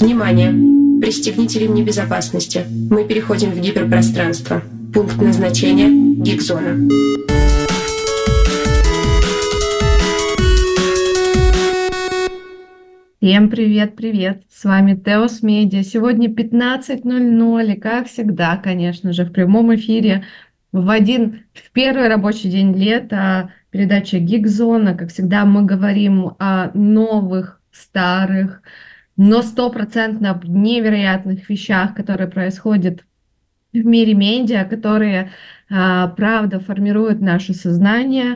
Внимание! Пристегните ремни безопасности. Мы переходим в гиперпространство. Пункт назначения – гиг-зона. Всем привет-привет! С вами Теос Медиа. Сегодня 15:00 и, как всегда, конечно же, в прямом эфире в первый рабочий день лета передача «Гиг-зона». Как всегда, мы говорим о новых, старых, но стопроцентно невероятных вещах, которые происходят в мире медиа, которые, правда, формируют наше сознание,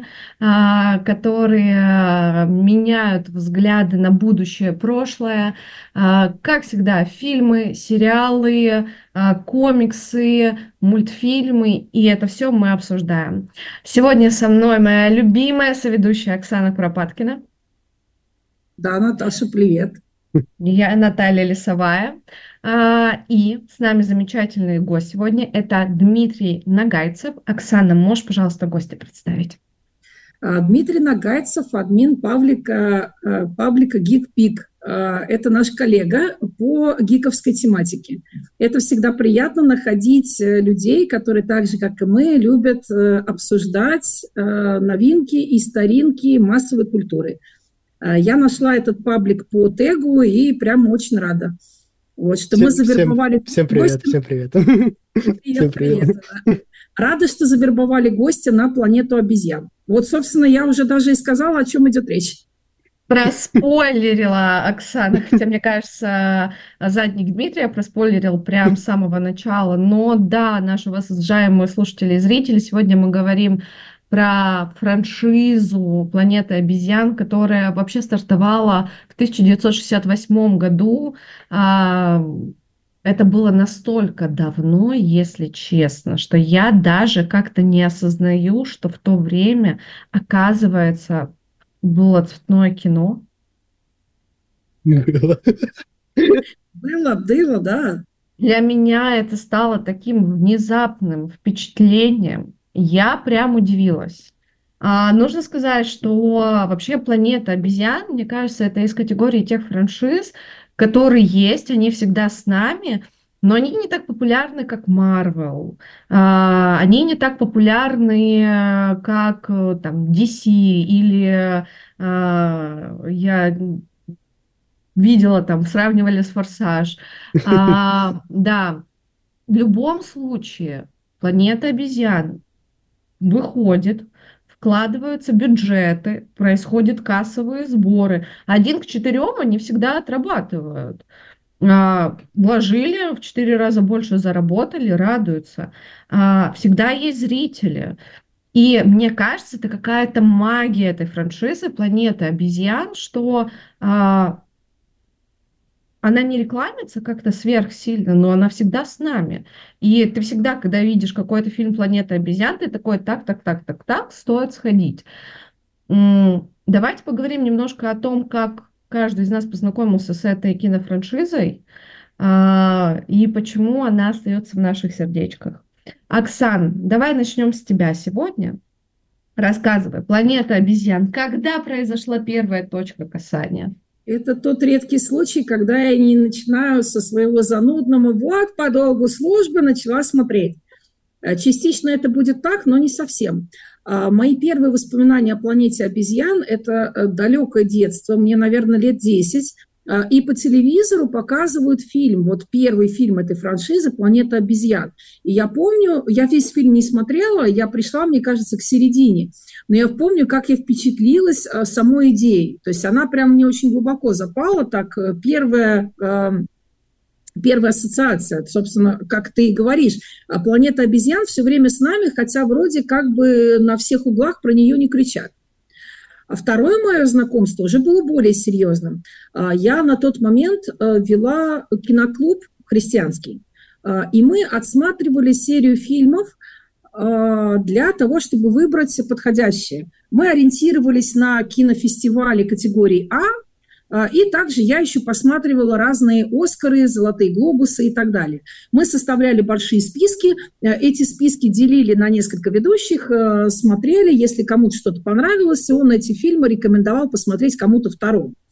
которые меняют взгляды на будущее, прошлое. Как всегда, фильмы, сериалы, комиксы, мультфильмы, и это все мы обсуждаем. Сегодня со мной моя любимая соведущая Оксана Куропаткина. Да, Наташа, привет. Я Наталья Лисовая. И с нами замечательный гость сегодня. Это Дмитрий Нагайцев. Оксана, можешь, пожалуйста, гостя представить? Дмитрий Нагайцев, админ паблика GeekPeak. Это наш коллега по гиковской тематике. Это всегда приятно находить людей, которые так же, как и мы, любят обсуждать новинки и старинки массовой культуры. Я нашла этот паблик по тегу и прям очень рада. Вот, что мы завербовали... Всем привет, всем привет. Всем привет. Рада, что завербовали гостя на планету обезьян. Вот, собственно, я уже даже и сказала, о чем идет речь. Проспойлерила Оксана, хотя, мне кажется, задник Дмитрия проспойлерил прям с самого начала. Но да, наши уважаемые слушатели и зрители, сегодня мы говорим про франшизу «Планеты обезьян», которая вообще стартовала в 1968 году. Это было настолько давно, если честно, что я даже как-то не осознаю, что в то время, оказывается, было цветное кино. Было, да. Для меня это стало таким внезапным впечатлением. Я прям удивилась. Нужно сказать, что вообще «Планета обезьян», мне кажется, это из категории тех франшиз, которые есть, они всегда с нами, но они не так популярны, как Marvel. Они не так популярны, как там DC, или я видела, там сравнивали с «Форсаж». Да, в любом случае «Планета обезьян» выходит, вкладываются бюджеты, происходят кассовые сборы. 1:4 они всегда отрабатывают. Вложили, в 4 раза больше заработали, радуются. Всегда есть зрители. И мне кажется, это какая-то магия этой франшизы «Планета обезьян», что она не рекламится как-то сверхсильно, но она всегда с нами. И ты всегда, когда видишь какой-то фильм «Планета обезьян», ты такой, так, стоит сходить. Давайте поговорим немножко о том, как каждый из нас познакомился с этой кинофраншизой и почему она остается в наших сердечках. Оксан, давай начнем с тебя сегодня. Рассказывай, «Планета обезьян». Когда произошла первая точка касания? Это тот редкий случай, когда я не начинаю со своего занудного «вот, по долгу службы начала смотреть». Частично это будет так, но не совсем. Мои первые воспоминания о «Планете обезьян» – это далекое детство, мне, наверное, лет 10, и по телевизору показывают фильм, вот первый фильм этой франшизы «Планета обезьян». И я помню, я весь фильм не смотрела, я пришла, мне кажется, к середине, но я помню, как я впечатлилась самой идеей. То есть она прям мне очень глубоко запала, так первая ассоциация, собственно, как ты и говоришь, «Планета обезьян» все время с нами, хотя вроде как бы на всех углах про нее не кричат. А второе мое знакомство уже было более серьезным. Я на тот момент вела киноклуб христианский, и мы отсматривали серию фильмов для того, чтобы выбрать подходящие. Мы ориентировались на кинофестивали категории А, и также я еще посматривала разные «Оскары», «Золотые глобусы» и так далее. Мы составляли большие списки, эти списки делили на несколько ведущих, смотрели, если кому-то что-то понравилось, он эти фильмы рекомендовал посмотреть кому-то второму.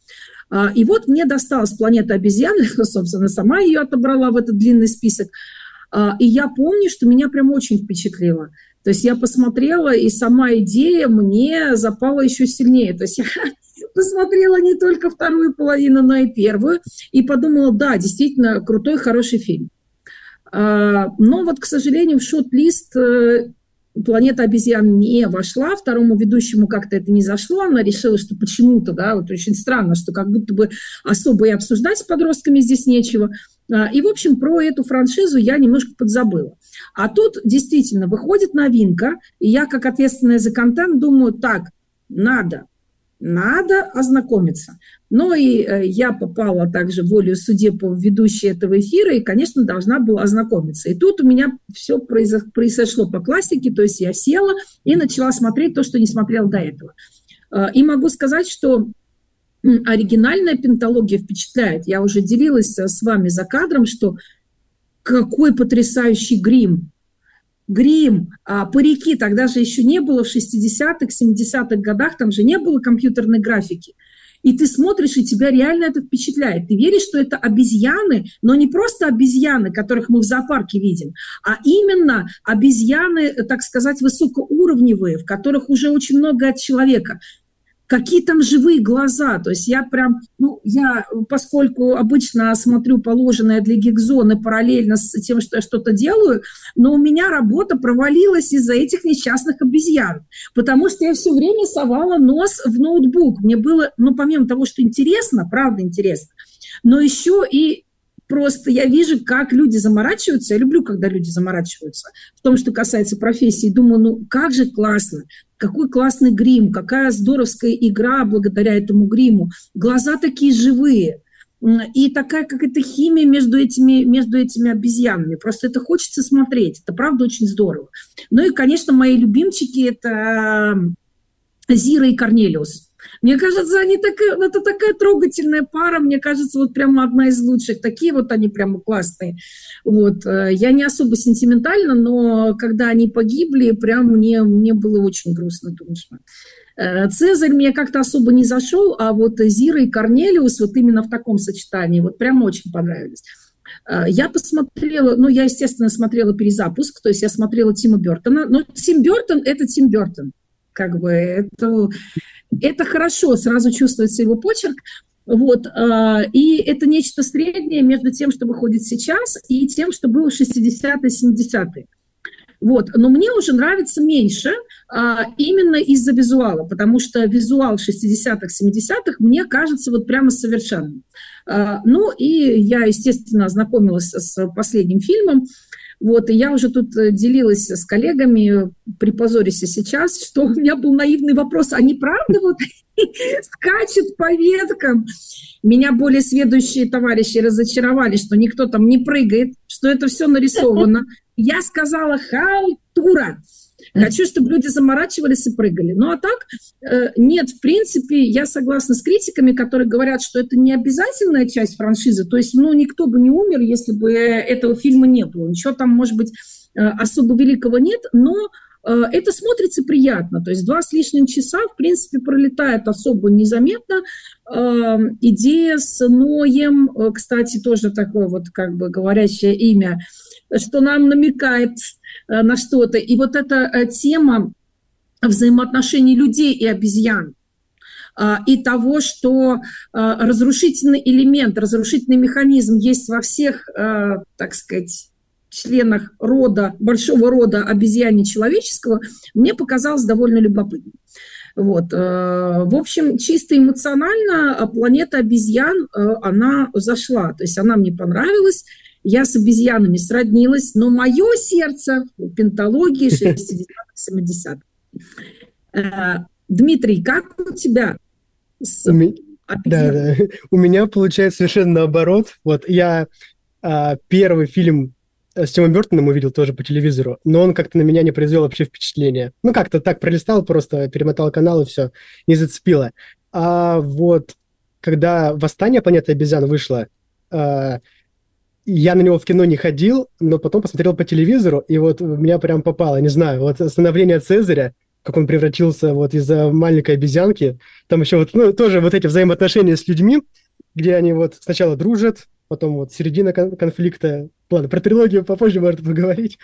И вот мне досталась «Планета обезьян», собственно, сама ее отобрала в этот длинный список. И я помню, что меня прям очень впечатлило. То есть я посмотрела, и сама идея мне запала еще сильнее. То есть я посмотрела не только вторую половину, но и первую, и подумала, да, действительно крутой, хороший фильм. Но вот, к сожалению, в шорт-лист «Планета обезьян» не вошла, второму ведущему как-то это не зашло, она решила, что почему-то, да, вот очень странно, что как будто бы особо и обсуждать с подростками здесь нечего. И, в общем, про эту франшизу я немножко подзабыла. А тут действительно выходит новинка, и я, как ответственная за контент, думаю, так, надо ознакомиться. Ну и я попала также волею судеб в ведущие этого эфира и, конечно, должна была ознакомиться. И тут у меня все произошло по классике, то есть я села и начала смотреть то, что не смотрела до этого. И могу сказать, что оригинальная пенталогия впечатляет. Я уже делилась с вами за кадром, что какой потрясающий грим. Парики тогда же еще не было в 60-х, 70-х годах, там же не было компьютерной графики. И ты смотришь, и тебя реально это впечатляет. Ты веришь, что это обезьяны, но не просто обезьяны, которых мы в зоопарке видим, а именно обезьяны, так сказать, высокоуровневые, в которых уже очень много от человека. Какие там живые глаза, то есть я прям, я, поскольку обычно смотрю положенное для гик-зоны параллельно с тем, что я что-то делаю, но у меня работа провалилась из-за этих несчастных обезьян, потому что я все время совала нос в ноутбук. Мне было, помимо того, что интересно, правда интересно, но еще и просто я вижу, как люди заморачиваются. Я люблю, когда люди заморачиваются в том, что касается профессии. Думаю, как же классно, какой классный грим, какая здоровская игра благодаря этому гриму. Глаза такие живые. И такая какая-то химия между этими обезьянами. Просто это хочется смотреть. Это правда очень здорово. Ну и, конечно, мои любимчики – это Зира и Корнелиус. Мне кажется, это такая трогательная пара, мне кажется, вот прямо одна из лучших. Такие вот они прямо классные. Вот. Я не особо сентиментальна, но когда они погибли, прям мне было очень грустно, думаешь. Цезарь мне как-то особо не зашел, а вот Зира и Корнелиус вот именно в таком сочетании вот прям очень понравились. Я посмотрела, я, естественно, смотрела перезапуск, то есть я смотрела Тима Бёртона, но Тим Бёртон – это Тим Бёртон. Как бы это хорошо, сразу чувствуется его почерк. Вот, и это нечто среднее между тем, что выходит сейчас, и тем, что было в 60-е, 70-е. Вот. Но мне уже нравится меньше именно из-за визуала, потому что визуал 60-х, 70-х мне кажется вот прямо совершенным. Ну и я, естественно, ознакомилась с последним фильмом. Вот, и я уже тут делилась с коллегами, припозорюсь сейчас, что у меня был наивный вопрос, они правда вот скачут по веткам? Меня более сведущие товарищи разочаровали, что никто там не прыгает, что это все нарисовано. Я сказала халтура. Хочу, чтобы люди заморачивались и прыгали. Ну, а так, нет, в принципе, я согласна с критиками, которые говорят, что это не обязательная часть франшизы. То есть, никто бы не умер, если бы этого фильма не было. Ничего там, может быть, особо великого нет, но это смотрится приятно. То есть 2 с лишним часа, в принципе, пролетает особо незаметно. Идея с Ноем, кстати, тоже такое вот как бы говорящее имя, что нам намекает на что-то. И вот эта тема взаимоотношений людей и обезьян, и того, что разрушительный элемент, разрушительный механизм есть во всех, так сказать, членах рода, большого рода обезьяне-человеческого, мне показалось довольно любопытным. Вот. В общем, чисто эмоционально «Планета обезьян», она зашла, то есть она мне понравилась. Я с обезьянами сроднилась, но мое сердце в пенталогии 60-х, 70-х. Дмитрий, как у тебя с Да. У меня получается совершенно наоборот. Вот я первый фильм с Тимом Бёртоном увидел тоже по телевизору, но он как-то на меня не произвел вообще впечатления. Как-то так пролистал, просто перемотал канал и все, не зацепило. А вот когда «Восстание планеты обезьян» вышло, я на него в кино не ходил, но потом посмотрел по телевизору, и вот меня прям попало, не знаю, вот становление Цезаря, как он превратился вот из-за маленькой обезьянки. Там еще вот, ну, тоже вот эти взаимоотношения с людьми, где они вот сначала дружат, потом вот середина конфликта. Ладно, про трилогию попозже можно поговорить.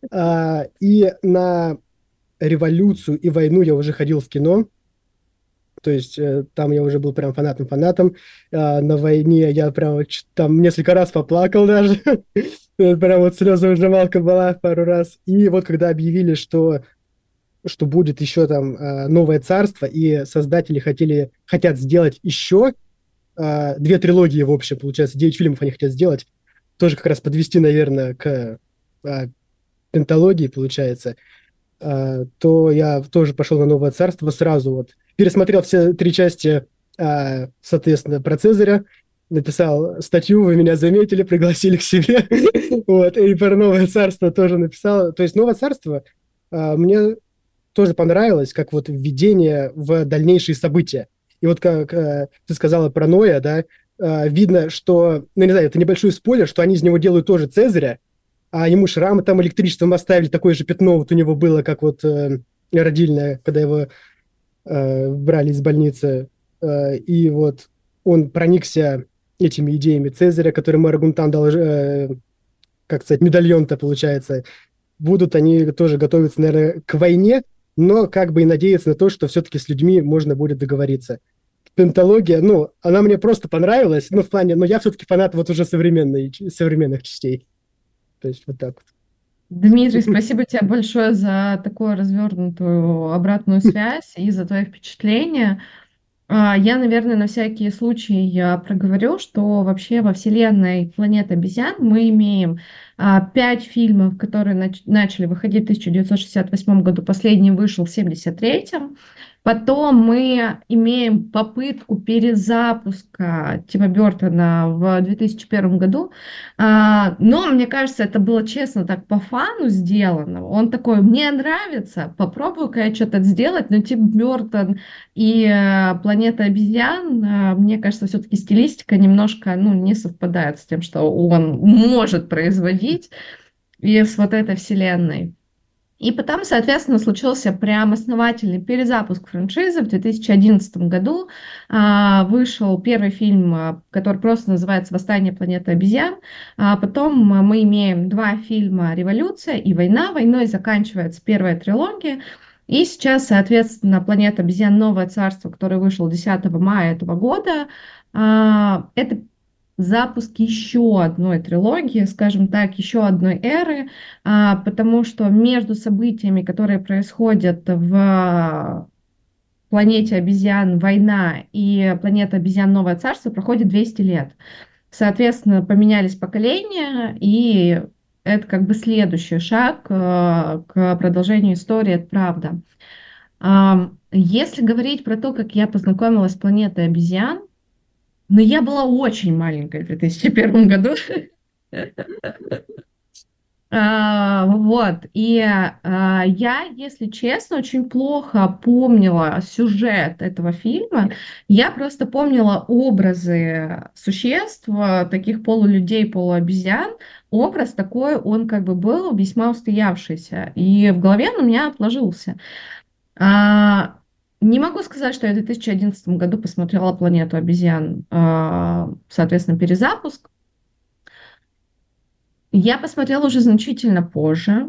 И на революцию и войну я уже ходил в кино. То есть там я уже был прям фанатом. На войне я прям там несколько раз поплакал даже. Прям вот слезовыжималка была пару раз. И вот когда объявили, что будет еще там новое царство, и создатели хотят сделать еще 2 трилогии, в общем, получается, 9 фильмов они хотят сделать, тоже как раз подвести, наверное, к пенталогии, получается, то я тоже пошел на новое царство сразу вот. Пересмотрел все 3 части, соответственно, про Цезаря, написал статью, вы меня заметили, пригласили к себе, вот, и про новое царство тоже написал. То есть новое царство мне тоже понравилось, как вот введение в дальнейшие события. И вот как ты сказала про Ноя, да, видно, что, ну, не знаю, это небольшой спойлер, что они из него делают тоже Цезаря, а ему шрамы там электричеством оставили, такое же пятно вот у него было, как вот родильное, когда его брали из больницы. И вот он проникся этими идеями Цезаря, который мэр Гунтан дал, как сказать, медальон-то, получается. Будут они тоже готовиться, наверное, к войне, но как бы и надеяться на то, что все-таки с людьми можно будет договориться. Пенталогия, ну, она мне просто понравилась, ну, в плане, но я все-таки фанат вот уже современных частей. То есть вот так вот. Дмитрий, спасибо тебе большое за такую развернутую обратную связь и за твои впечатления. Я, наверное, на всякий случай я проговорю, что вообще во вселенной «Планета обезьян» мы имеем 5 фильмов, которые начали выходить в 1968 году, последний вышел в 1973. Потом мы имеем попытку перезапуска Тима Бёртона в 2001 году, но, мне кажется, это было честно так по фану сделано. Он такой, мне нравится, попробую-ка я что-то сделать, но Тим Бёртон и «Планета обезьян», мне кажется, все-таки стилистика немножко, ну, не совпадает с тем, что он может производить и с вот этой вселенной. И потом, соответственно, случился прям основательный перезапуск франшизы. В 2011 году вышел первый фильм, который просто называется «Восстание планеты обезьян». Потом мы имеем 2 фильма «Революция» и «Война». Войной заканчивается первая трилогия. И сейчас, соответственно, «Планета обезьян. Новое царство», который вышел 10 мая этого года, это запуск еще одной трилогии, скажем так, еще одной эры, потому что между событиями, которые происходят в «Планете обезьян. Война» и «Планета обезьян. Новое царство» проходит 200 лет. Соответственно, поменялись поколения, и это как бы следующий шаг к продолжению истории, это правда. Если говорить про то, как я познакомилась с «Планетой обезьян», но я была очень маленькой в 2001 году. Вот. И я, если честно, очень плохо помнила сюжет этого фильма. Я просто помнила образы существ, таких полулюдей, полуобезьян. Образ такой, он как бы был весьма устоявшийся. И в голове он у меня отложился. Не могу сказать, что я в 2011 году посмотрела «Планету обезьян», соответственно, перезапуск. Я посмотрела уже значительно позже.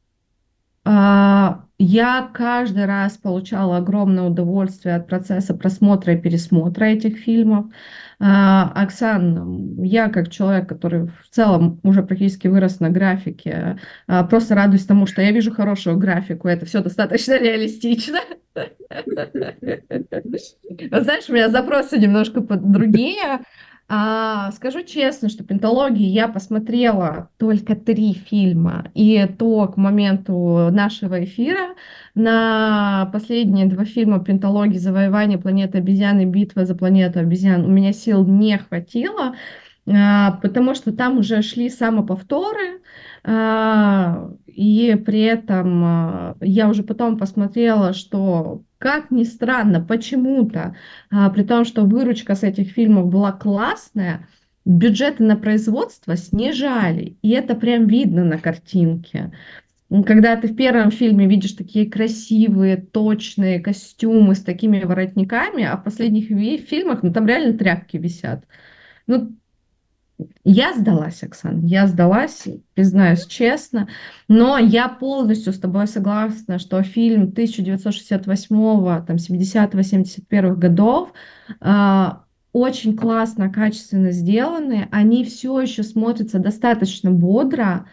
Я каждый раз получала огромное удовольствие от процесса просмотра и пересмотра этих фильмов. Оксан, я как человек, который в целом уже практически вырос на графике, просто радуюсь тому, что я вижу хорошую графику, это все достаточно реалистично. Знаешь, у меня запросы немножко другие. Скажу честно, что пенталогии я посмотрела только 3 фильма, и то к моменту нашего эфира. На последние 2 фильма пенталогии «Завоевание планеты обезьян» и «Битва за планету обезьян» у меня сил не хватило, потому что там уже шли самоповторы, и при этом я уже потом посмотрела, что, как ни странно, почему-то, при том, что выручка с этих фильмов была классная, бюджеты на производство снижали, и это прям видно на картинке. Когда ты в первом фильме видишь такие красивые, точные костюмы с такими воротниками, а в последних фильмах, ну, там реально тряпки висят. Ну, я сдалась, Оксан, я сдалась, признаюсь честно, но я полностью с тобой согласна, что фильм 1968, там, 70-го, 71-х годов очень классно, качественно сделаны, они все еще смотрятся достаточно бодро.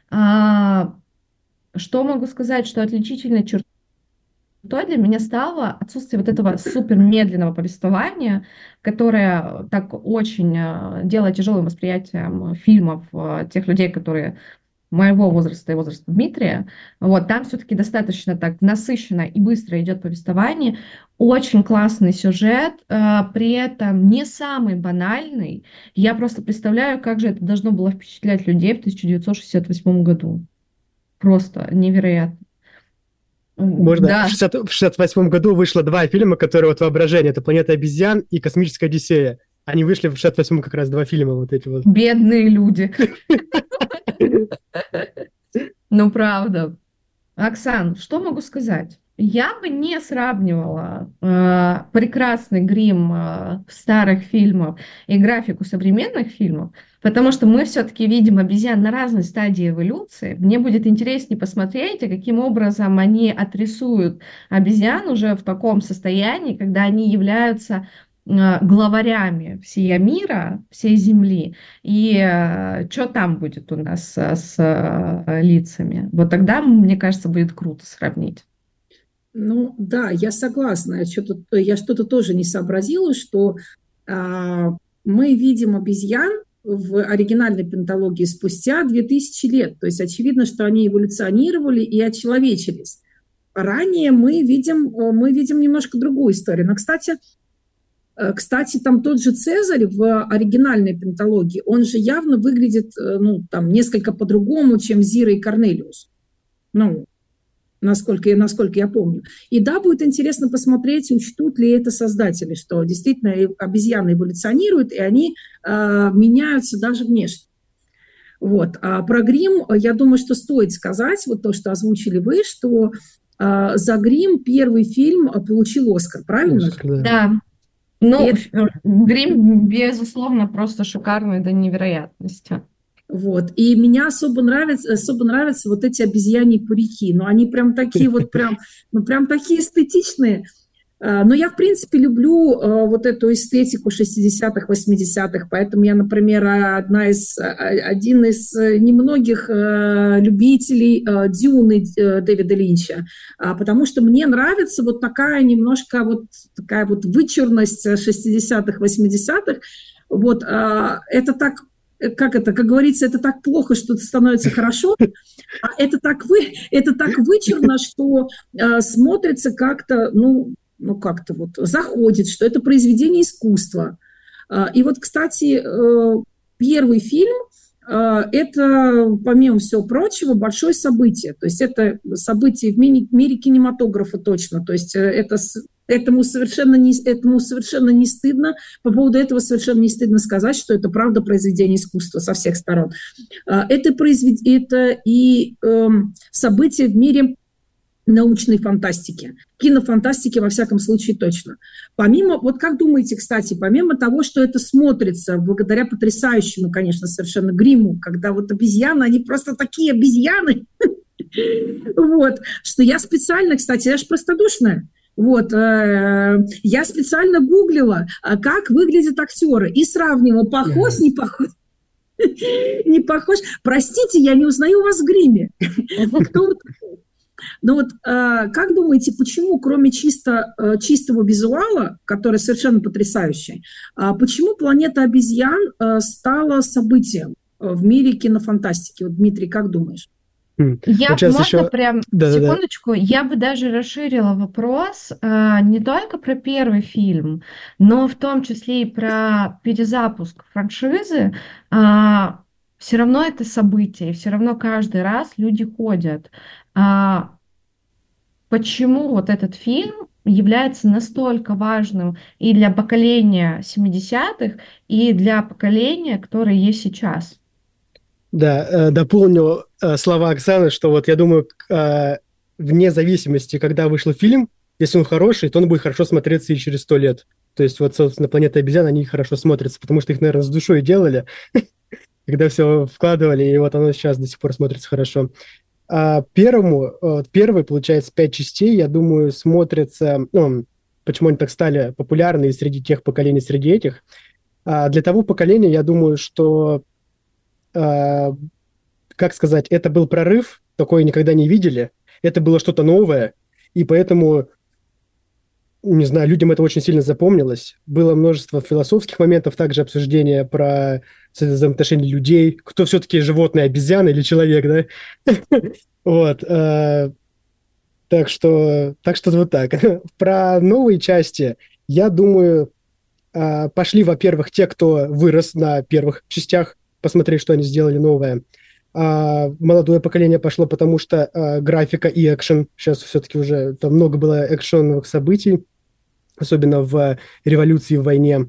Что могу сказать, что отличительной чертой для меня стало отсутствие вот этого супер медленного повествования, которое так очень делает тяжелым восприятием фильмов тех людей, которые моего возраста и возраста Дмитрия. Вот, там все-таки достаточно так насыщенно и быстро идет повествование. Очень классный сюжет, при этом не самый банальный. Я просто представляю, как же это должно было впечатлять людей в 1968 году. Просто невероятно. Можно. Да, В 68 году вышло 2 фильма, которые вот воображение. Это «Планета обезьян» и «Космическая Одиссея». Они вышли в 68-м как раз 2 фильма вот эти вот. бедные люди. Ну, правда. Оксан, что могу сказать? Я бы не сравнивала прекрасный грим старых фильмов и графику современных фильмов, потому что мы все-таки видим обезьян на разной стадии эволюции. Мне будет интереснее посмотреть, каким образом они отрисуют обезьян уже в таком состоянии, когда они являются главарями всего мира, всей Земли, и что там будет у нас с лицами. Вот тогда, мне кажется, будет круто сравнить. Ну да, я согласна. Я что-то тоже не сообразила, что мы видим обезьян в оригинальной пенталогии спустя 2000 лет. То есть очевидно, что они эволюционировали и очеловечились. Ранее мы видим немножко другую историю. Но, кстати, там тот же Цезарь в оригинальной пенталогии, он же явно выглядит, ну, там, несколько по-другому, чем Зира и Корнелиус. Ну, насколько я помню. И да, будет интересно посмотреть, учтут ли это создатели, что действительно обезьяны эволюционируют, и они меняются даже внешне. Вот. А про грим, я думаю, что стоит сказать, вот то, что озвучили вы, что за грим первый фильм получил Оскар, правильно? Оскар, да. Ну, грим, безусловно, просто шикарный до невероятности. Вот. И мне особо нравятся вот эти обезьяньи парики. Но они прям такие вот, прям такие эстетичные. Но я, в принципе, люблю вот эту эстетику 60-х, 80-х. Поэтому я, например, один из немногих любителей «Дюны» Дэвида Линча. Потому что мне нравится вот такая немножко такая вычурность 60-х, 80-х. Вот, это так... Как говорится, это так плохо, что это становится хорошо, а это так вычурно, что смотрится как-то, как-то вот заходит, что это произведение искусства. И вот, кстати, первый фильм это, помимо всего прочего, большое событие. То есть это событие в мире кинематографа точно. То есть этому совершенно не стыдно. По поводу этого совершенно не стыдно сказать, что это правда произведение искусства со всех сторон. Это и событие в мире научной фантастики, кинофантастики во всяком случае точно. Помимо, вот как думаете, кстати, помимо того, что это смотрится благодаря потрясающему, конечно, совершенно гриму, когда вот обезьяны, они просто такие обезьяны, вот, что я специально, кстати, я же простодушная, вот, я специально гуглила, как выглядят актеры, и сравнивала, похож, не похож. Не похож. Простите, я не узнаю вас в гриме. Кто вот такой? Но вот как думаете, почему, кроме чистого визуала, который совершенно потрясающий, почему «Планета обезьян» стала событием в мире кинофантастики? Вот, Дмитрий, как думаешь? Секундочку, я бы даже расширила вопрос не только про первый фильм, но в том числе и про перезапуск франшизы. Все равно это событие, все равно каждый раз люди ходят. Почему вот этот фильм является настолько важным и для поколения 70-х, и для поколения, которое есть сейчас? Да, дополню. слова Оксаны, что вот я думаю, вне зависимости, когда вышел фильм, если он хороший, то он будет хорошо смотреться и через 100 лет. То есть вот, собственно, «Планета обезьян», они хорошо смотрятся, потому что их, наверное, с душой делали, когда все вкладывали, и вот оно сейчас до сих пор смотрится хорошо. Первый, получается, 5 частей, я думаю, смотрится, ну, почему они так стали популярны и среди тех поколений, среди этих. Для того поколения, я думаю, что, как сказать, это был прорыв, такое никогда не видели, это было что-то новое, и поэтому, не знаю, людям это очень сильно запомнилось. Было множество философских моментов, также обсуждения про взаимоотношения людей, кто все-таки животное, обезьяна или человек, да? Вот. Так что вот так. Про новые части, я думаю, пошли, во-первых, те, кто вырос на первых частях, посмотреть, что они сделали новое. Молодое поколение пошло, потому что графика и экшен. Сейчас все-таки уже там много было экшеновых событий, особенно в революции, в войне.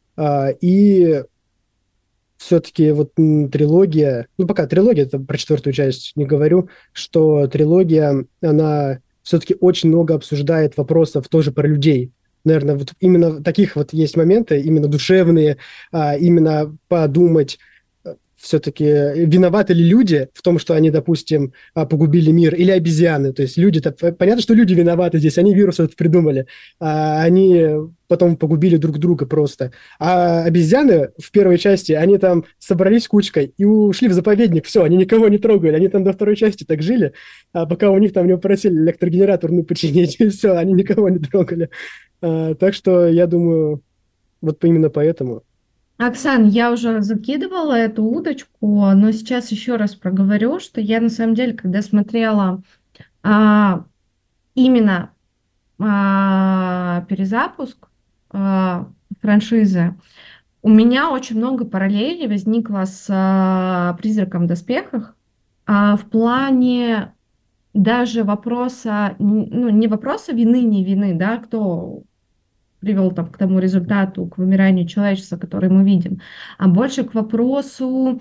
И все-таки вот трилогия, ну пока трилогия, это про 4-ю часть не говорю, что трилогия, она все-таки очень много обсуждает вопросов тоже про людей. Наверное, вот именно таких вот есть моменты, именно душевные, именно подумать, все-таки виноваты ли люди в том, что они, допустим, погубили мир, или обезьяны? То есть люди, понятно, что люди виноваты здесь, они вирус этот придумали, они потом погубили друг друга просто. А обезьяны в первой части, они там собрались кучкой и ушли в заповедник, все, они никого не трогали, они там до второй части так жили, пока у них там не попросили электрогенератор починить, и все, они никого не трогали. Так что я думаю, вот именно поэтому. Оксан, я уже закидывала эту удочку, но сейчас еще раз проговорю, что я на самом деле, когда смотрела именно перезапуск франшизы, у меня очень много параллелей возникло с «Призраком в доспехах», в плане даже вопроса, ну, не вопроса вины, не вины, да, кто привел там к тому результату, к вымиранию человечества, который мы видим, а больше к вопросу,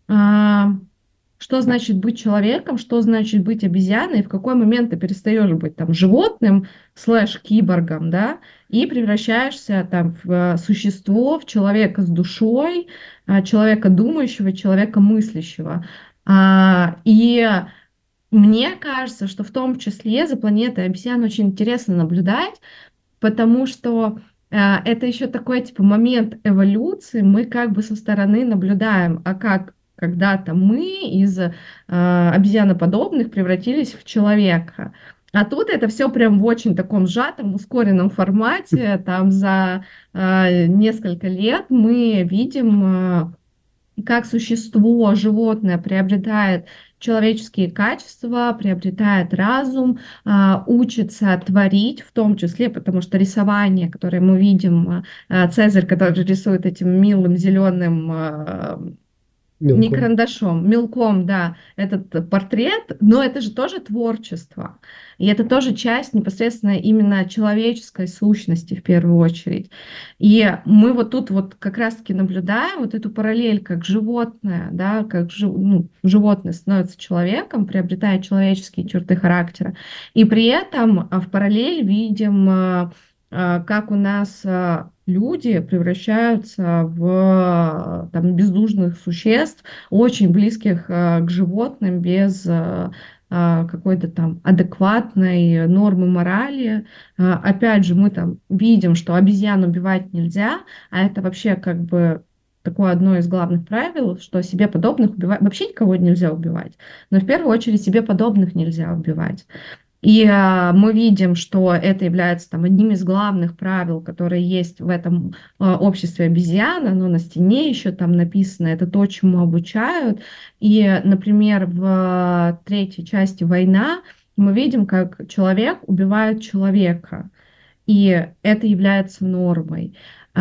что значит быть человеком, что значит быть обезьяной, и в какой момент ты перестаешь быть там животным /киборгом, да, и превращаешься там в существо, в человека с душой, человека думающего, человека мыслящего. И мне кажется, что в том числе за планетой обезьян очень интересно наблюдать, потому что это еще такой типа момент эволюции, мы как бы со стороны наблюдаем, а как когда-то мы из обезьяноподобных превратились в человека. А тут это все прям в очень таком сжатом, ускоренном формате, там за несколько лет мы видим, как существо, животное приобретает человеческие качества, приобретает разум, учится творить, в том числе, потому что рисование, которое мы видим, Цезарь, который рисует этим милым зеленым не карандашом, мелком, да, этот портрет, но это же тоже творчество. И это тоже часть непосредственно именно человеческой сущности в первую очередь. И мы вот тут вот как раз-таки наблюдаем вот эту параллель, как животное, да, как животное становится человеком, приобретает человеческие черты характера. И при этом в параллель видим, как у нас люди превращаются в там, бездушных существ, очень близких к животным, без какой-то там адекватной нормы морали. Опять же, мы там видим, что обезьян убивать нельзя, а это вообще как бы такое одно из главных правил, что себе подобных убивать, вообще никого нельзя убивать, но в первую очередь себе подобных нельзя убивать. И мы видим, что это является там, одним из главных правил, которые есть в этом обществе обезьян. Оно на стене еще там написано, это то, чему обучают. И, например, в 3-й части «Война» мы видим, как человек убивает человека. И это является нормой.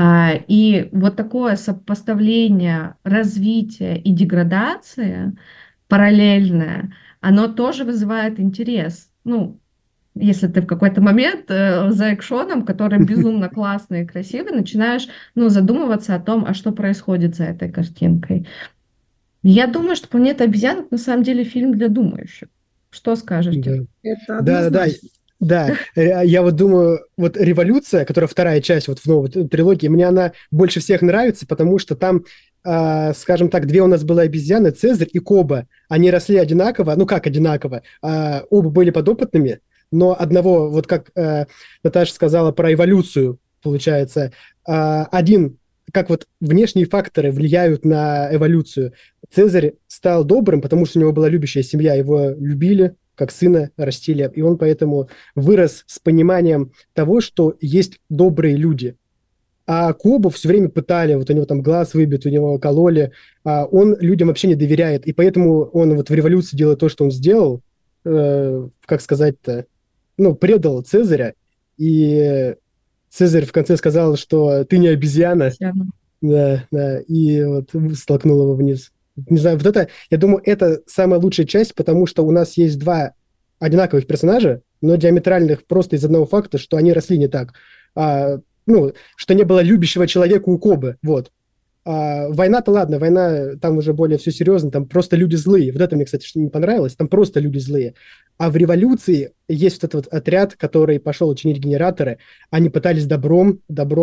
И вот такое сопоставление развития и деградации параллельное, оно тоже вызывает интерес. Ну, если ты в какой-то момент за экшоном, который безумно классный и красивый, начинаешь, ну, задумываться о том, а что происходит за этой картинкой. Я думаю, что «Планета обезьян» — это на самом деле фильм для думающих. Что скажете? Это Да. однозначно. Да, я вот думаю, вот «Революция», которая вторая часть вот в новой трилогии, мне она больше всех нравится, потому что там, скажем так, две у нас были обезьяны, Цезарь и Коба. Они росли одинаково, ну как одинаково, оба были подопытными, но одного, вот как Наташа сказала про эволюцию, получается, один, как вот внешние факторы влияют на эволюцию. Цезарь стал добрым, потому что у него была любящая семья, его любили, как сына растили, и он поэтому вырос с пониманием того, что есть добрые люди. А Кобу все время пытали, вот у него там глаз выбит, у него кололи, он людям вообще не доверяет, и поэтому он вот в революции делает то, что он сделал, как сказать-то, ну, предал Цезаря, и Цезарь в конце сказал, что ты не обезьяна, да, и вот столкнул его вниз. Не знаю, вот это, я думаю, это самая лучшая часть, потому что у нас есть два одинаковых персонажа, но диаметральных просто из одного факта, что они росли не так. Ну, что не было любящего человека у Кобы, вот. Война-то ладно, война, там уже более все серьезно, там просто люди злые. Вот это мне, кстати, что не понравилось, там просто люди злые. А в революции есть вот этот вот отряд, который пошел чинить генераторы, они пытались добром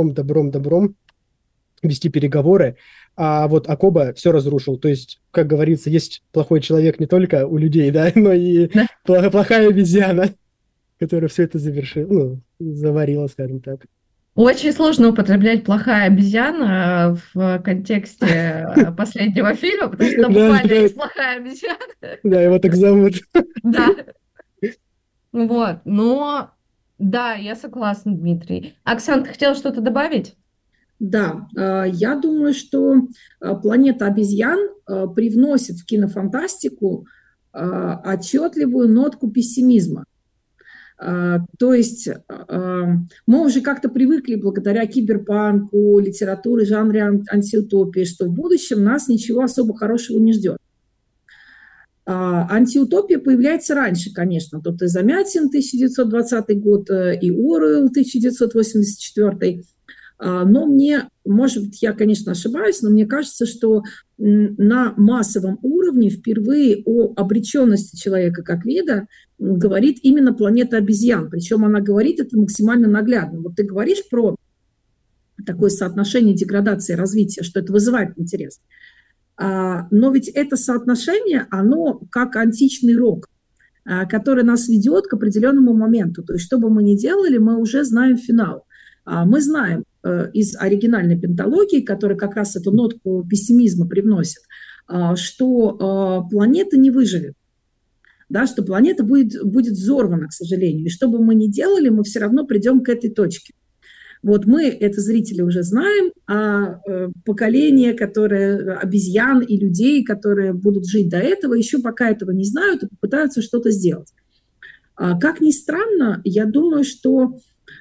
вести переговоры, а вот Акоба все разрушил. То есть, как говорится, есть плохой человек не только у людей, да, но и плохая обезьяна, которая все это заварила, скажем так. Очень сложно употреблять «плохая обезьяна» в контексте последнего фильма, потому что там буквально есть плохая обезьяна. Да, его так зовут. Да. Вот, но да, я согласна, Дмитрий. Оксана, ты хотела что-то добавить? Да, я думаю, что «Планета обезьян» привносит в кинофантастику отчетливую нотку пессимизма. То есть мы уже как-то привыкли благодаря киберпанку, литературе, жанре антиутопии, что в будущем нас ничего особо хорошего не ждет. Антиутопия появляется раньше, конечно. Тут и Замятин, 1920 год, и Оруэлл, 1984. Но мне, может быть, я, конечно, ошибаюсь, но мне кажется, что на массовом уровне впервые о обреченности человека как вида говорит именно «Планета обезьян». Причем она говорит это максимально наглядно. Вот ты говоришь про такое соотношение деградации и развития, что это вызывает интерес. Но ведь это соотношение, оно как античный рок, который нас ведет к определенному моменту. То есть что бы мы ни делали, мы уже знаем финал. Мы знаем из оригинальной пенталогии, которая как раз эту нотку пессимизма привносит, что планета не выживет, да, что планета будет взорвана, к сожалению. И что бы мы ни делали, мы все равно придем к этой точке. Вот мы, это зрители, уже знаем, а поколение, которое обезьян и людей, которые будут жить до этого, еще пока этого не знают и попытаются что-то сделать. Как ни странно, я думаю, что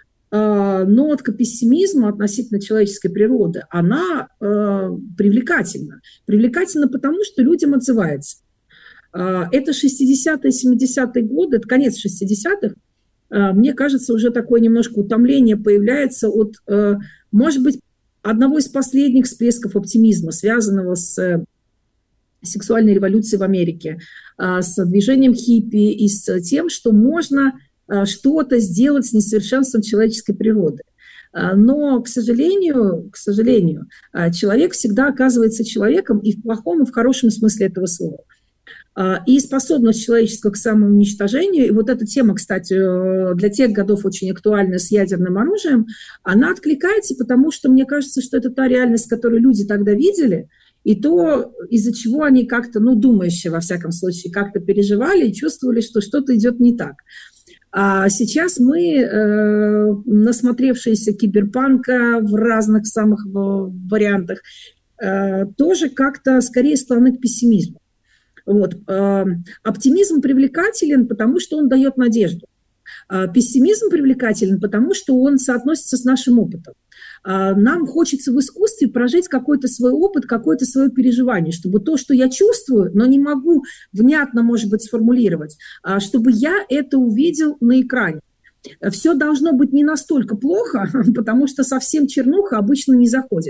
нотка пессимизма относительно человеческой природы, она привлекательна. Привлекательна потому, что людям отзывается. Это 60-е, 70-е годы, это конец 60-х. Мне кажется, уже такое немножко утомление появляется от, может быть, одного из последних всплесков оптимизма, связанного с сексуальной революцией в Америке, с движением хиппи и с тем, что можно что-то сделать с несовершенством человеческой природы. Но, к сожалению, человек всегда оказывается человеком и в плохом, и в хорошем смысле этого слова. И способность человечества к самоуничтожению, и вот эта тема, кстати, для тех годов очень актуальна с ядерным оружием, она откликается, потому что мне кажется, что это та реальность, которую люди тогда видели, и то, из-за чего они как-то, думающие, во всяком случае, как-то переживали и чувствовали, что что-то идет не так. А сейчас мы, насмотревшиеся киберпанка в разных самых вариантах, тоже как-то скорее склонны к пессимизму. Вот. Оптимизм привлекателен, потому что он дает надежду. Пессимизм привлекателен, потому что он соотносится с нашим опытом. Нам хочется в искусстве прожить какой-то свой опыт, какое-то свое переживание, чтобы то, что я чувствую, но не могу внятно, может быть, сформулировать, чтобы я это увидел на экране. Все должно быть не настолько плохо, потому что совсем чернуха обычно не заходит.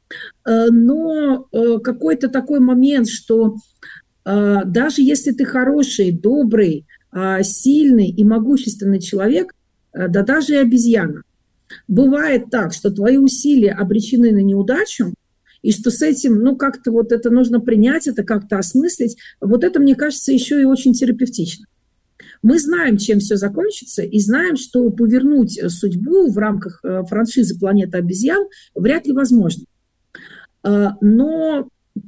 Но какой-то такой момент, что даже если ты хороший, добрый, сильный и могущественный человек, да даже и обезьяна, бывает так, что твои усилия обречены на неудачу, и что с этим, ну, как-то вот это нужно принять, это как-то осмыслить. Вот это, мне кажется, еще и очень терапевтично. Мы знаем, чем все закончится, и знаем, что повернуть судьбу в рамках франшизы «Планета обезьян» вряд ли возможно. Но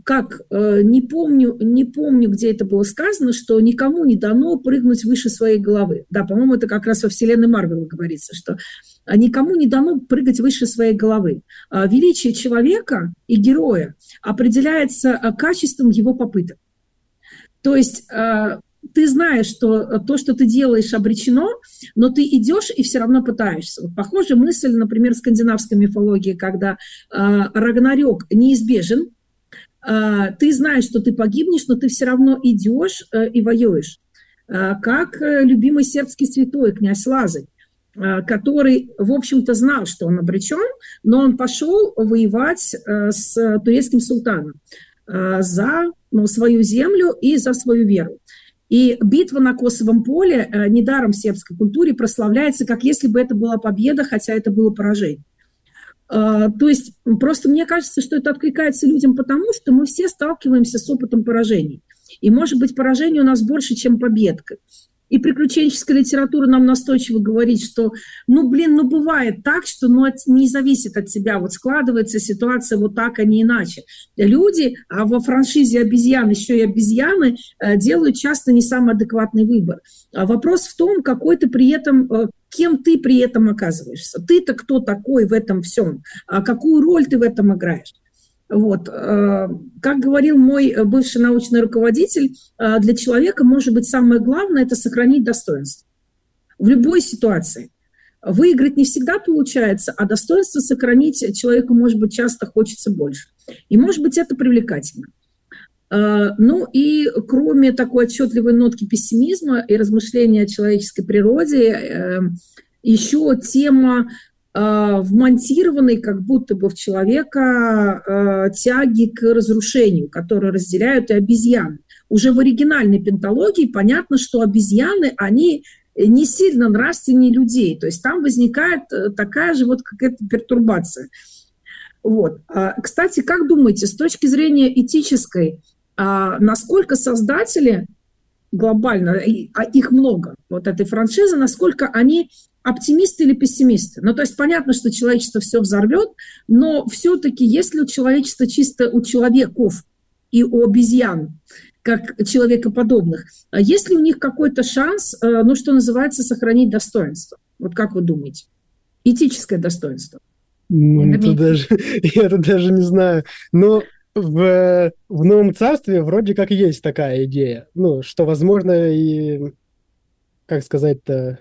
не помню, где это было сказано, что никому не дано прыгнуть выше своей головы. Да, по-моему, это как раз во вселенной Марвел говорится, что никому не дано прыгать выше своей головы. Величие человека и героя определяется качеством его попыток. То есть ты знаешь, что то, что ты делаешь, обречено, но ты идешь и все равно пытаешься. Вот похожая мысль, например, в скандинавской мифологии, когда Рагнарёк неизбежен, ты знаешь, что ты погибнешь, но ты все равно идешь и воюешь. Как любимый сербский святой, князь Лазарь, который, в общем-то, знал, что он обречен, но он пошел воевать с турецким султаном за свою землю и за свою веру. И битва на Косовом поле недаром в сербской культуре прославляется, как если бы это была победа, хотя это было поражение. То есть просто мне кажется, что это откликается людям потому, что мы все сталкиваемся с опытом поражений. И, может быть, поражений у нас больше, чем побед. И приключенческая литература нам настойчиво говорит, что, бывает так, что не зависит от тебя. Вот складывается ситуация вот так, а не иначе. Люди, а во франшизе обезьян еще и обезьяны, делают часто не самый адекватный выбор. Вопрос в том, кем ты при этом оказываешься. Ты-то кто такой в этом всем? Какую роль ты в этом играешь? Вот. Как говорил мой бывший научный руководитель, для человека, может быть, самое главное – это сохранить достоинство. В любой ситуации. Выиграть не всегда получается, а достоинство сохранить человеку, может быть, часто хочется больше. И, может быть, это привлекательно. Ну и кроме такой отчетливой нотки пессимизма и размышления о человеческой природе, еще тема вмонтированной как будто бы в человека тяги к разрушению, которые разделяют и обезьяны. Уже в оригинальной пентологии понятно, что обезьяны, они не сильно нравственнее людей. То есть там возникает такая же вот какая-то пертурбация. Вот. Кстати, как думаете, с точки зрения этической, насколько создатели глобально, а их много, вот этой франшизы, насколько они оптимисты или пессимисты? Ну, то есть понятно, что человечество все взорвет, но все-таки есть ли у человечества чисто у человеков и у обезьян, как человекоподобных, есть ли у них какой-то шанс, что называется, сохранить достоинство? Вот как вы думаете? Этическое достоинство. Я даже не знаю. Но в Новом Царстве вроде как есть такая идея. Что, возможно, и, как сказать-то,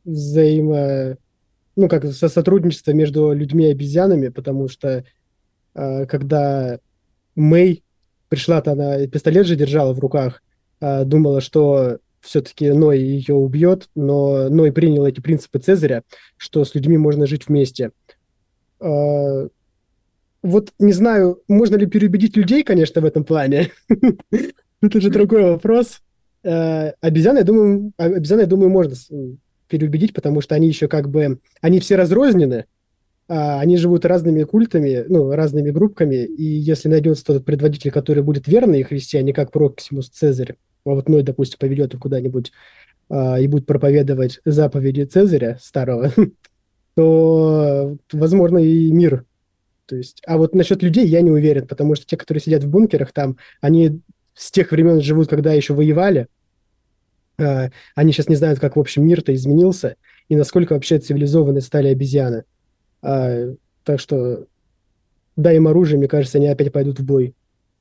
сотрудничество между людьми и обезьянами, потому что когда Мэй пришла-то, она пистолет же держала в руках, думала, что все-таки Ной ее убьет, но Ной принял эти принципы Цезаря, что с людьми можно жить вместе. Вот не знаю, можно ли переубедить людей, конечно, в этом плане. Это же другой вопрос. Обезьяны, я думаю, можно переубедить, потому что они еще они все разрознены, они живут разными культами, разными группками, и если найдется тот предводитель, который будет верный их вести, а не как Проксимус Цезарь, а вот Ной, допустим, поведет их куда-нибудь и будет проповедовать заповеди Цезаря старого, то, возможно, и мир. То есть, а вот насчет людей я не уверен, потому что те, которые сидят в бункерах там, они с тех времен живут, когда еще воевали. Они сейчас не знают, как, в общем, мир-то изменился и насколько вообще цивилизованы стали обезьяны. Так что дай им оружие, мне кажется, они опять пойдут в бой.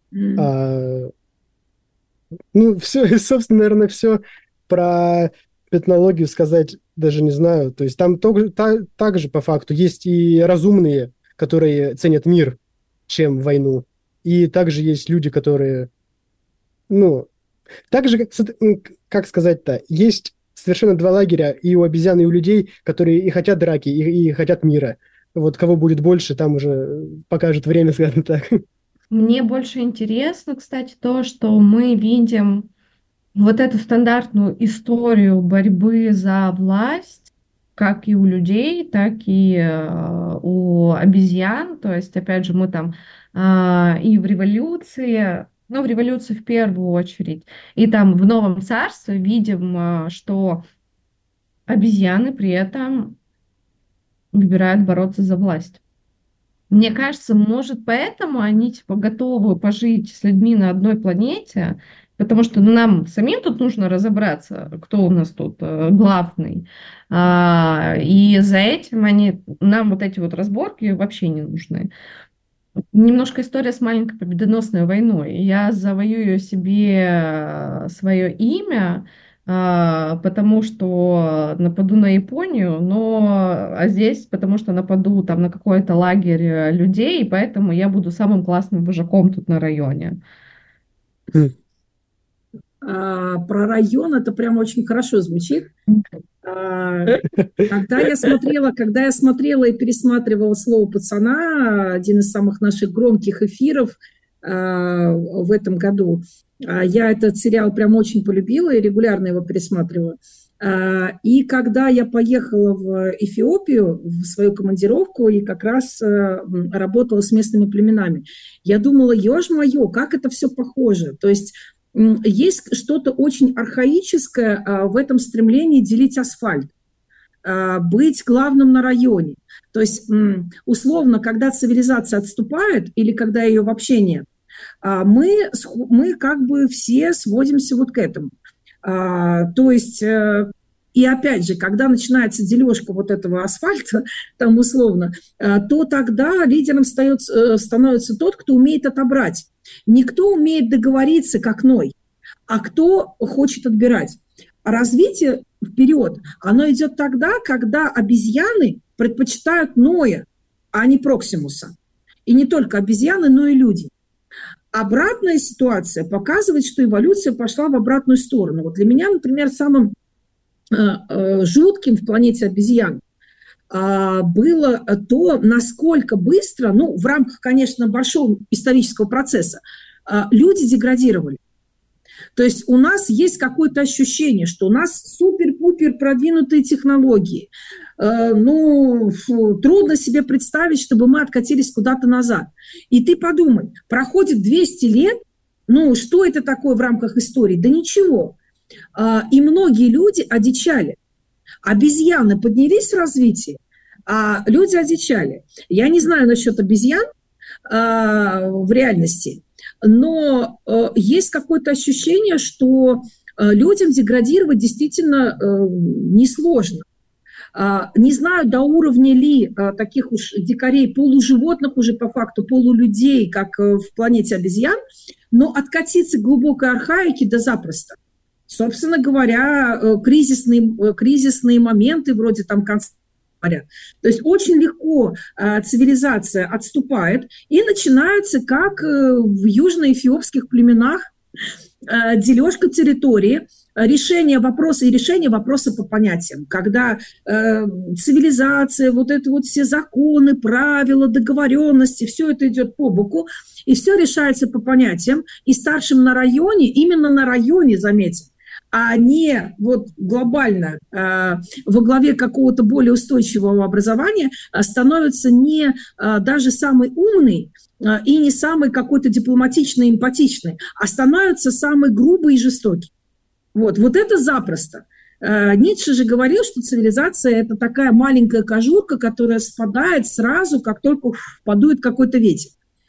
Все, собственно, наверное, все про пятнологию сказать даже не знаю. То есть там также по факту есть и разумные, которые ценят мир, чем войну. И также есть люди, которые, также, как сказать-то, есть совершенно два лагеря и у обезьян, и у людей, которые и хотят драки, и хотят мира. Вот кого будет больше, там уже покажет время, скажем так. Мне больше интересно, кстати, то, что мы видим вот эту стандартную историю борьбы за власть, как и у людей, так и у обезьян. То есть, опять же, мы там и в революции, ну, в революции в первую очередь, и там в Новом Царстве видим, что обезьяны при этом выбирают бороться за власть. Мне кажется, может, поэтому они типа готовы пожить с людьми на одной планете, потому что ну, нам самим тут нужно разобраться, кто у нас тут главный. И за этим нам вот эти вот разборки вообще не нужны. Немножко история с маленькой победоносной войной. Я завоюю себе свое имя, потому что нападу на Японию, а здесь потому что нападу там на какой-то лагерь людей, и поэтому я буду самым классным вожаком тут на районе. Про район это прям очень хорошо звучит. Когда я смотрела и пересматривала «Слово пацана», один из самых наших громких эфиров в этом году, я этот сериал прям очень полюбила и регулярно его пересматривала. И когда я поехала в Эфиопию в свою командировку и как раз работала с местными племенами, я думала, ё-моё, как это все похоже. То есть есть что-то очень архаическое в этом стремлении делить асфальт, быть главным на районе. То есть, условно, когда цивилизация отступает или когда ее вообще нет, мы как бы все сводимся вот к этому. То есть, и опять же, когда начинается дележка вот этого асфальта, там условно, то тогда лидером становится тот, кто умеет отобрать. Не кто умеет договориться, как Ной, а кто хочет отбирать. А развитие вперед, оно идет тогда, когда обезьяны предпочитают Ноя, а не Проксимуса. И не только обезьяны, но и люди. Обратная ситуация показывает, что эволюция пошла в обратную сторону. Вот для меня, например, самым жутким в «Планете обезьян» было то, насколько быстро, ну, в рамках, конечно, большого исторического процесса, люди деградировали. То есть у нас есть какое-то ощущение, что у нас супер-пупер продвинутые технологии. Трудно себе представить, чтобы мы откатились куда-то назад. И ты подумай, проходит 200 лет, что это такое в рамках истории? Да ничего. И многие люди одичали. Обезьяны поднялись в развитии, а люди одичали. Я не знаю насчет обезьян в реальности, но есть какое-то ощущение, что людям деградировать действительно несложно. Не знаю, до уровня ли таких уж дикарей, полуживотных уже по факту, полулюдей, как в «Планете обезьян», но откатиться к глубокой архаике да запросто. Собственно говоря, кризисные моменты вроде там конца. То есть очень легко цивилизация отступает, и начинается, как в южноэфиопских племенах, дележка территории, решение вопроса по понятиям, когда цивилизация, вот это вот все законы, правила, договоренности, все это идет по боку, и все решается по понятиям, и старшим на районе, именно на районе, заметьте, а не вот глобально во главе какого-то более устойчивого образования становится не даже самый умный и не самый какой-то дипломатичный, эмпатичный, а становится самый грубый и жестокий. Вот это запросто. Ницше же говорил, что цивилизация – это такая маленькая кожурка, которая спадает сразу, как только подует какой-то ветер.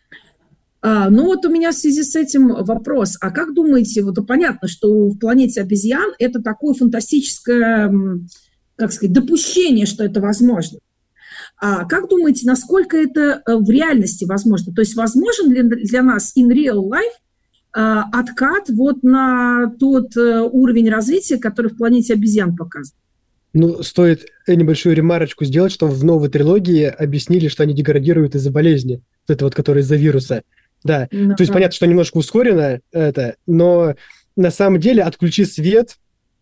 Но вот у меня в связи с этим вопрос. А как думаете, вот понятно, что в «Планете обезьян» это такое фантастическое, как сказать, допущение, что это возможно. А как думаете, насколько это в реальности возможно? То есть возможен ли для нас in real life откат вот на тот уровень развития, который в «Планете обезьян» показан? Стоит небольшую ремарочку сделать, что в новой трилогии объяснили, что они деградируют из-за болезни, это вот, которая из-за вируса. Да, то есть понятно, что немножко ускорено это, но на самом деле «Отключи свет»,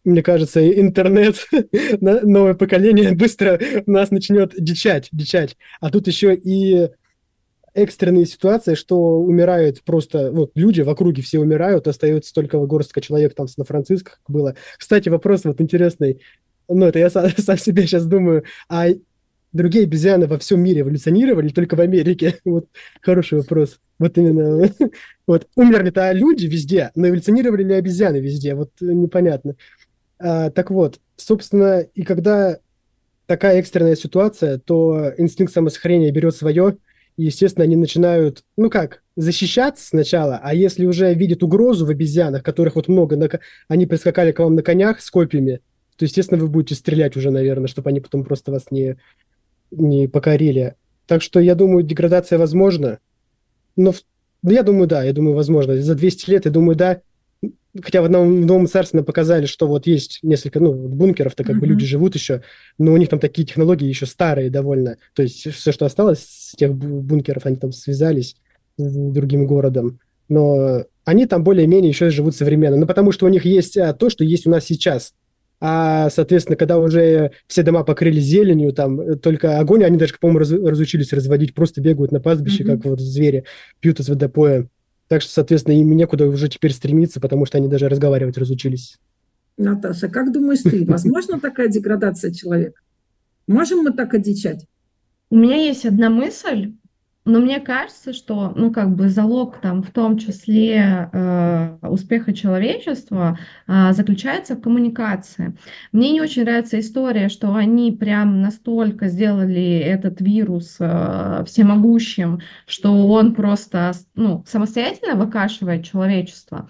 мне кажется, интернет, новое поколение быстро нас начнет дичать. А тут еще и экстренные ситуации, что умирают просто, вот люди в округе все умирают, остается только горстка человек там в Сан-Франциско, как было. Кстати, вопрос вот интересный, ну это я сам себе сейчас думаю, а другие обезьяны во всем мире эволюционировали или только в Америке? Вот хороший вопрос. Вот именно. Вот умерли-то люди везде, но эволюционировали ли обезьяны везде? Вот непонятно. Так вот, собственно, и когда такая экстренная ситуация, то инстинкт самосохранения берет свое, и, естественно, они начинают, ну как, защищаться сначала, а если уже видят угрозу в обезьянах, которых вот много, они прискакали к вам на конях с копьями, то, естественно, вы будете стрелять уже, наверное, чтобы они потом просто вас не покорили. Так что, я думаю, деградация возможна, но я думаю, да, я думаю, возможно. За 200 лет, я думаю, да. Хотя в Новом Царстве нам показали, что вот есть несколько, бункеров-то как бы люди живут еще, но у них там такие технологии еще старые довольно. То есть все, что осталось с тех бункеров, они там связались с другим городом. Но они там более-менее еще живут современно. Ну, потому что у них есть то, что есть у нас сейчас. А, соответственно, когда уже все дома покрыли зеленью, там только огонь, они даже, по-моему, разучились разводить, просто бегают на пастбище, как вот звери, пьют из водопоя. Так что, соответственно, им некуда уже теперь стремиться, потому что они даже разговаривать разучились. Наташа, как думаешь ты, возможно такая деградация человека? Можем мы так одичать? У меня есть одна мысль, но мне кажется, что, залог там в том числе успеха человечества заключается в коммуникации. Мне не очень нравится история, что они прям настолько сделали этот вирус всемогущим, что он просто, самостоятельно выкашивает человечество.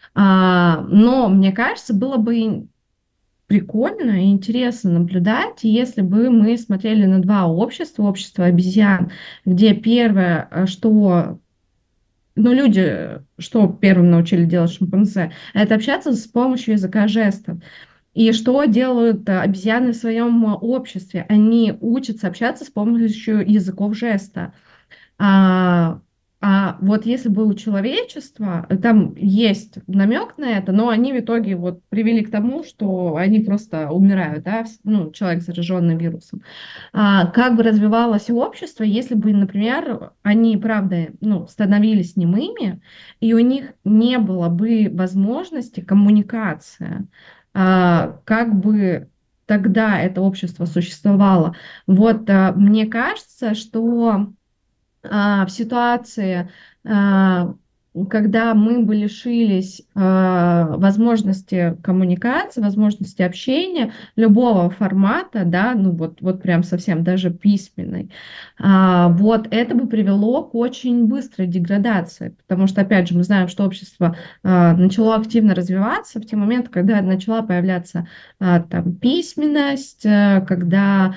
Но мне кажется, было бы прикольно и интересно наблюдать, если бы мы смотрели на два общества, общество обезьян, где первое, что люди, что первым научили делать шимпанзе, это общаться с помощью языка жестов. И что делают обезьяны в своем обществе? Они учатся общаться с помощью языков жеста. А вот если бы у человечества, там есть намек на это, но они в итоге вот привели к тому, что они просто умирают, да, человек, зараженный вирусом. Как бы развивалось общество, если бы, например, они, правда, становились немыми, и у них не было бы возможности коммуникации, как бы тогда это общество существовало. Вот мне кажется, что в ситуации, когда мы бы лишились возможности коммуникации, возможности общения любого формата, да, вот прям совсем даже письменной, вот это бы привело к очень быстрой деградации, потому что, опять же, мы знаем, что общество начало активно развиваться в те моменты, когда начала появляться там письменность, когда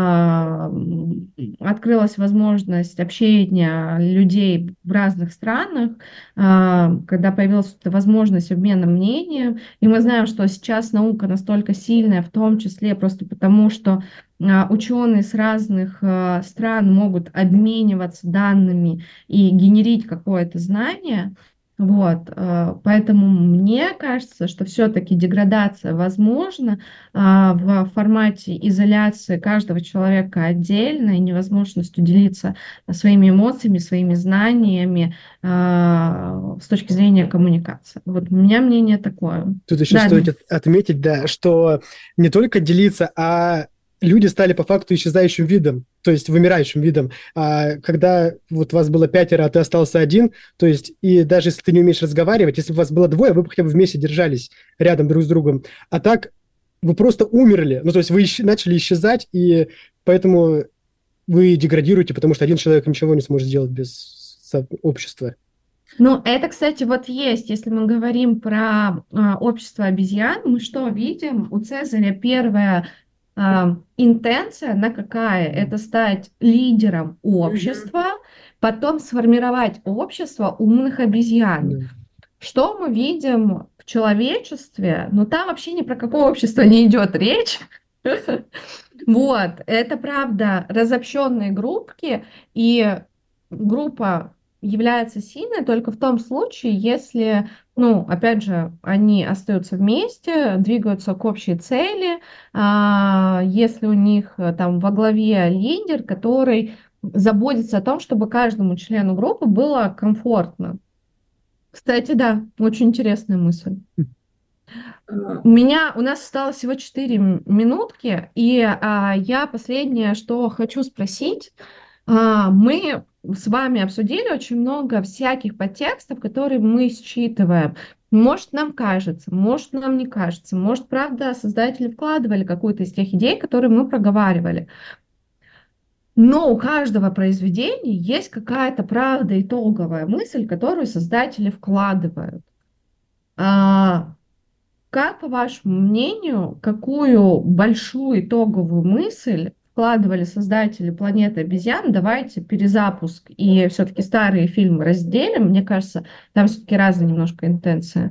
открылась возможность общения людей в разных странах, когда появилась эта возможность обмена мнением. И мы знаем, что сейчас наука настолько сильная, в том числе просто потому, что ученые с разных стран могут обмениваться данными и генерить какое-то знание. Вот, поэтому мне кажется, что все-таки деградация возможна в формате изоляции каждого человека отдельно и невозможностью делиться своими эмоциями, своими знаниями с точки зрения коммуникации. Вот у меня мнение такое. Тут еще стоит отметить, да, что не только делиться, а люди стали по факту исчезающим видом, то есть вымирающим видом. Когда вот вас было 5, а ты остался 1, то есть и даже если ты не умеешь разговаривать, если бы вас было 2, вы бы хотя бы вместе держались рядом друг с другом. А так вы просто умерли, то есть вы начали исчезать, и поэтому вы деградируете, потому что один человек ничего не сможет сделать без общества. Это, кстати, вот есть, если мы говорим про общество обезьян, мы что видим? У Цезаря первая интенция, она какая? Это стать лидером общества, потом сформировать общество умных обезьян. Что мы видим в человечестве? Там вообще ни про какое общество не идет речь. Вот, это правда разобщенные группки, и группа является сильной только в том случае, если, ну, опять же, они остаются вместе, двигаются к общей цели, если у них там во главе лидер, который заботится о том, чтобы каждому члену группы было комфортно. Кстати, да, очень интересная мысль. У нас осталось всего 4 минутки, и я последнее, что хочу спросить. Мы с вами обсудили очень много всяких подтекстов, которые мы считываем. Может, нам кажется, может, нам не кажется, может, правда, создатели вкладывали какую-то из тех идей, которые мы проговаривали. Но у каждого произведения есть какая-то правда итоговая мысль, которую создатели вкладывают. Как, по вашему мнению, какую большую итоговую мысль вкладывали создатели «Планеты обезьян»? Давайте перезапуск и все-таки старые фильмы разделим. Мне кажется, там все-таки разная немножко интенция.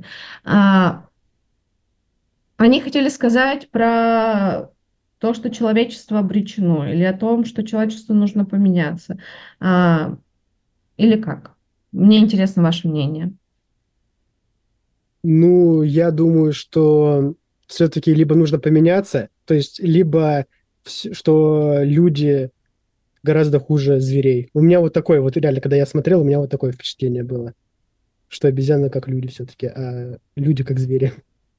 Они хотели сказать про то, что человечество обречено, или о том, что человечеству нужно поменяться. Или как? Мне интересно ваше мнение. Ну, я думаю, что все-таки либо нужно поменяться, то есть либо что люди гораздо хуже зверей. У меня вот такое вот, реально, когда я смотрел, у меня вот такое впечатление было, что обезьяны как люди все-таки, а люди как звери.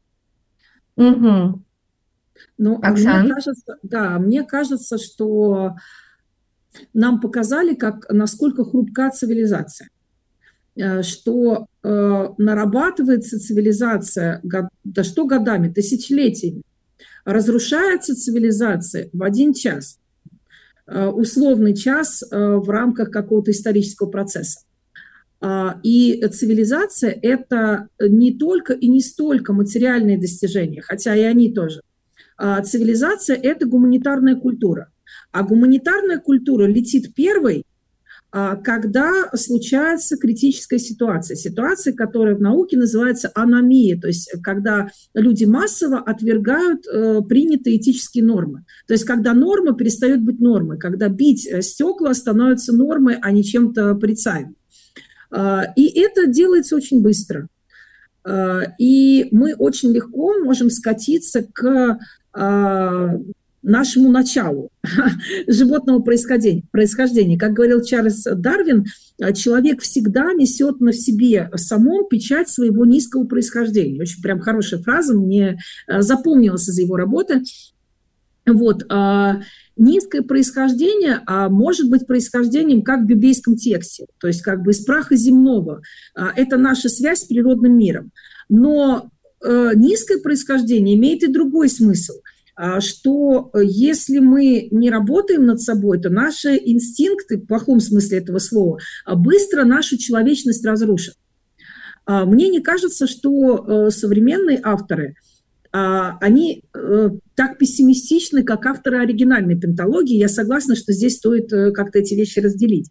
Угу. Ну, мне кажется, что нам показали, насколько хрупка цивилизация, что нарабатывается цивилизация, да что годами, тысячелетиями, разрушается цивилизация в один час, условный час в рамках какого-то исторического процесса. И цивилизация – это не только и не столько материальные достижения, хотя и они тоже. Цивилизация – это гуманитарная культура. А гуманитарная культура летит первой, когда случается критическая ситуация, которая в науке называется аномия, то есть когда люди массово отвергают принятые этические нормы. То есть когда норма перестает быть нормой, когда бить стекла становится нормой, а не чем-то порицаемым. И это делается очень быстро. И мы очень легко можем скатиться к нашему началу животного происхождения. Как говорил Чарльз Дарвин, человек всегда несет на себе самом печать своего низкого происхождения. Очень прям хорошая фраза, мне запомнилась из его работы. Вот. Низкое происхождение может быть происхождением как в библейском тексте, то есть как бы из праха земного. Это наша связь с природным миром. Но низкое происхождение имеет и другой смысл, что если мы не работаем над собой, то наши инстинкты, в плохом смысле этого слова, быстро нашу человечность разрушат. Мне не кажется, что современные авторы, они так пессимистичны, как авторы оригинальной пенталогии. Я согласна, что здесь стоит как-то эти вещи разделить.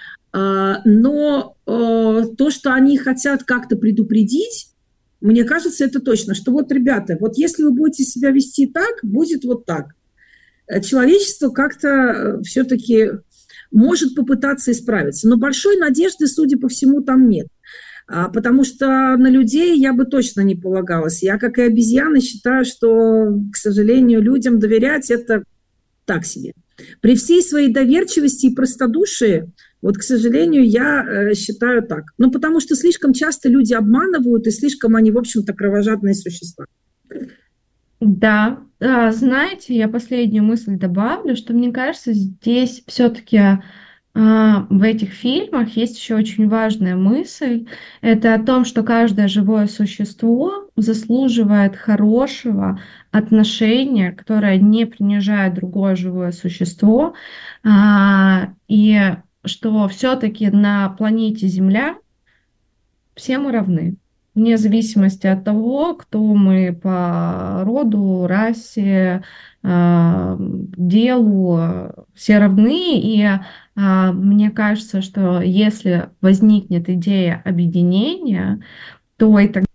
Но то, что они хотят как-то предупредить, мне кажется, это точно, что вот, ребята, вот если вы будете себя вести так, будет вот так. Человечество как-то все-таки может попытаться исправиться. Но большой надежды, судя по всему, там нет. Потому что на людей я бы точно не полагалась. Я, как и обезьяны, считаю, что, к сожалению, людям доверять – это так себе. При всей своей доверчивости и простодушии, вот, к сожалению, я считаю так. Ну, потому что слишком часто люди обманывают, и слишком они, в общем-то, кровожадные существа. Да, знаете, я последнюю мысль добавлю, что мне кажется, здесь все-таки в этих фильмах есть еще очень важная мысль. Это о том, что каждое живое существо заслуживает хорошего отношения, которое не принижает другое живое существо, и что все-таки на планете Земля все мы равны, вне зависимости от того, кто мы по роду, расе, делу, все равны. И мне кажется, что если возникнет идея объединения, то и тогда